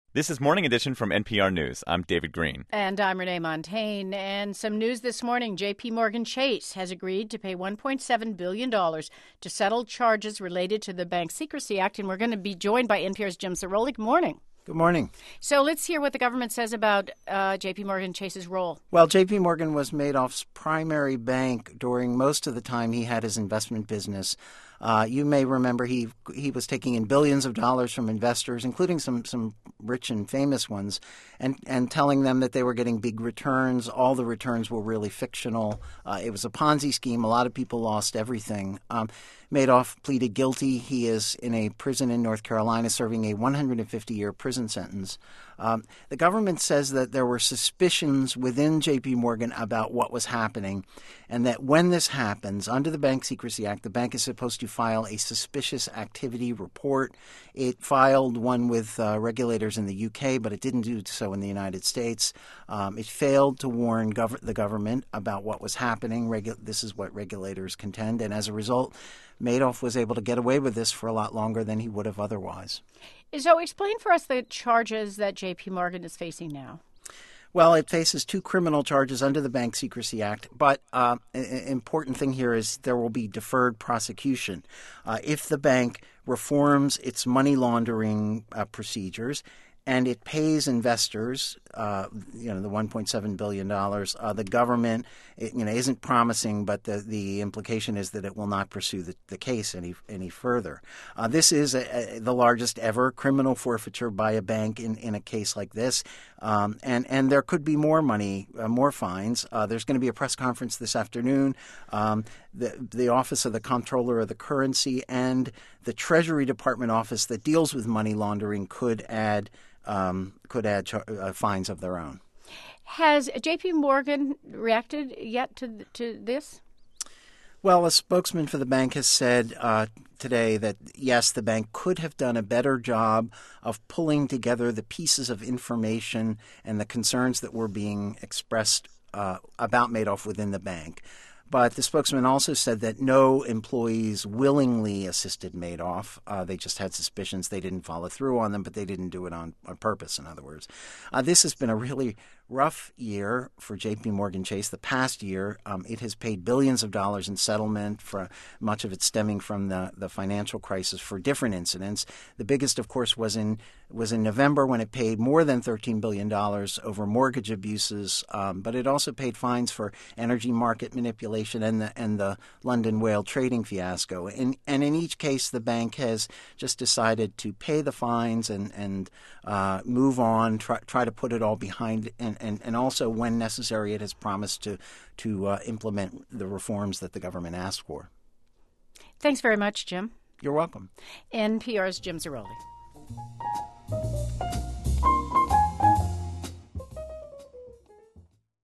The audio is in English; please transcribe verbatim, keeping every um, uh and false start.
This is Morning Edition from N P R News. I'm David Green. And I'm Renee Montagne. And some news this morning. J P. Morgan Chase has agreed to pay one point seven billion dollars to settle charges related to the Bank Secrecy Act. And we're going to be joined by N P R's Jim Zarroli. Good morning. Good morning. So let's hear what the government says about uh, J P. Morgan Chase's role. Well, J P. Morgan was Madoff's primary bank during most of the time he had his investment business. Uh, you may remember he he was taking in billions of dollars from investors, including some some rich and famous ones, and, and telling them that they were getting big returns. All the returns were really fictional. Uh, it was a Ponzi scheme. A lot of people lost everything. Um, Madoff pleaded guilty. He is in a prison in North Carolina serving a one hundred fifty year prison sentence. Um, the government says that there were suspicions within J P. Morgan about what was happening, and that when this happens, under the Bank Secrecy Act, the bank is supposed to file a suspicious activity report. It filed one with uh, regulators in the U K, but it didn't do so in the United States. Um, it failed to warn gov- the government about what was happening. Regu- this is what regulators contend, and as a result, Madoff was able to get away with this for a lot longer than he would have otherwise. So explain for us the charges that J P. Morgan is facing now. Well, it faces two criminal charges under the Bank Secrecy Act, but uh, an important thing here is there will be deferred prosecution. Uh, if the bank reforms its money laundering uh, procedures and it pays investors, uh, you know, the one point seven billion dollars, uh, the government, it, you know, isn't promising, but the, the implication is that it will not pursue the, the case any any further. Uh, this is a, a, the largest ever criminal forfeiture by a bank in, in a case like this, um, and and there could be more money, uh, more fines. Uh, there's going to be a press conference this afternoon. Um, the the Office of the Comptroller of the Currency and the Treasury Department office that deals with money laundering could add. Um, could add char- uh, fines of their own. Has J P. Morgan reacted yet to to this? Well, a spokesman for the bank has said uh, today that, yes, the bank could have done a better job of pulling together the pieces of information and the concerns that were being expressed uh, about Madoff within the bank. But the spokesman also said that no employees willingly assisted Madoff. Uh, they just had suspicions. They didn't follow through on them, but they didn't do it on, on purpose, in other words. Uh, this has been a really rough year for J P. Morgan Chase. The past year, um, it has paid billions of dollars in settlement, for much of it stemming from the, the financial crisis for different incidents. The biggest, of course, was in was in November when it paid more than thirteen billion dollars over mortgage abuses, um, but it also paid fines for energy market manipulation and the and the London whale trading fiasco. And, and in each case, the bank has just decided to pay the fines and, and uh, move on, try, try to put it all behind and And, and also, when necessary, it has promised to to uh, implement the reforms that the government asked for. Thanks very much, Jim. You're welcome. N P R's Jim Zarroli.